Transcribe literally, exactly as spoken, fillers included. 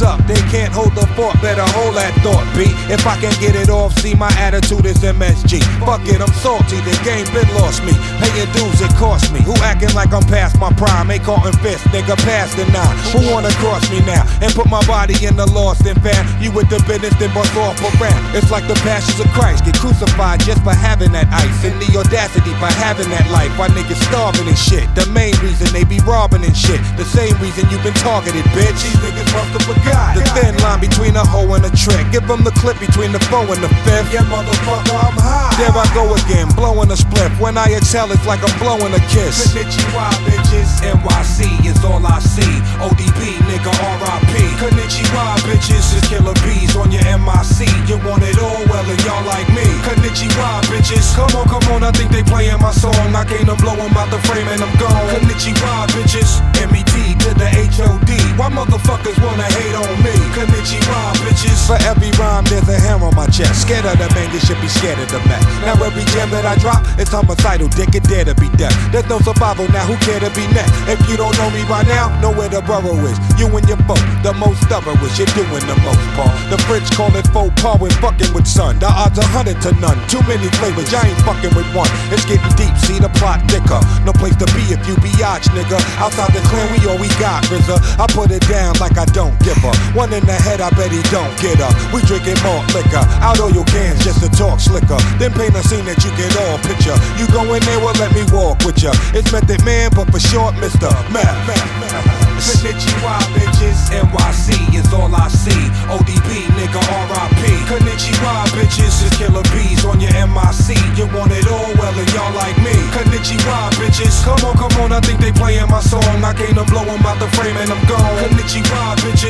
up, they can't hold the fort, better hold that thought, B. If I can get it off, see my attitude is M S G. Fuck it, I'm salty, the game been lost me. Paying dues, it cost me. Who acting like I'm past my prime? Ain't caught in fist, nigga, past the nine. Who wanna cross me now and put my body in the lost and found? You with the business, then bust off around. It's like the passions of Christ, get crucified just for having that ice. And the audacity for having that life. Why niggas starving and shit? The main reason they be robbing and shit. The same reason you been targeted, bitch. These niggas must have forgot the thin line between a hoe and a trick. Give them the clip between the foe and the fifth. Yeah, motherfucker, I'm high. There I go again, blowing a spliff. When I exhale, it's like I'm blowing a kiss. Konnichiwa, bitches. N Y C is all I see. O D B, nigga, R I P. Konnichiwa, bitches. It's killer bees on your M I C. You want it all, well, and y'all like me. Konnichiwa, bitches. Come on, come on, I think they playing my song. I came to blow them out the frame and I'm gone. Konnichiwa, bitches. M E T to the H O D. Why motherfuckers wanna hate on me? Konnichiwa, bitches. For every rhyme, there's a hair on my chest. Scared of the man, you should be scared of the man. Now every jam that I drop, it's homicidal, dick and dare to be death. There's no survival now, who care to be next? If you don't know me by now, know where the burrow is. You and your boat, the most stubborn is you're doing the most, Paul. The French call it faux pas when fucking with son. The odds are hundred to none. Too many flavors, I ain't fucking with one. It's getting deep, see the plot thicker. No place to be if you be arch, nigga. Outside the clan, we all we got, R Z A. I put it down like I don't give a. One in the head, I bet he don't get up. We drinking malt liquor, out all your cans just to talk slicker. Then paint a scene that you can all picture. You go in there, well let me walk with ya. It's Method Man, but for short, Mister Math. Konnichiwa, bitches. N Y C is all I see. O D B, nigga, R I P. Konnichiwa, bitches. It's killer bees on your M I C. You want it all, well, and y'all like me. Konnichiwa, bitches. Come on, come on, I think they playing my song. I came to blow them out the frame and I'm gone. Konnichiwa, bitches.